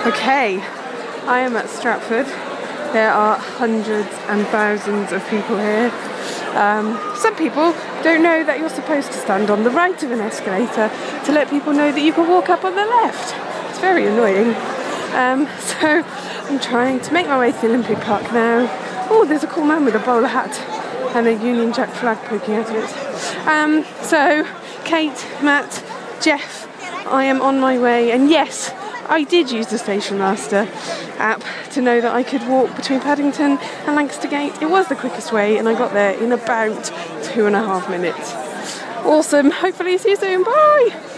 Okay, I am at Stratford. There are hundreds and thousands of people here. Some people don't know that you're supposed to stand on the right of an escalator to let people know that you can walk up on the left. It's very annoying. So I'm trying to make my way to the Olympic Park now. Oh, there's a cool man with a bowler hat and a Union Jack flag poking out of it. So Kate, Matt, Jeff, I am on my way, and yes, I did use the Station Master app to know that I could walk between Paddington and Lancaster Gate. It was the quickest way, and I got there in about 2.5 minutes. Awesome. Hopefully see you soon. Bye.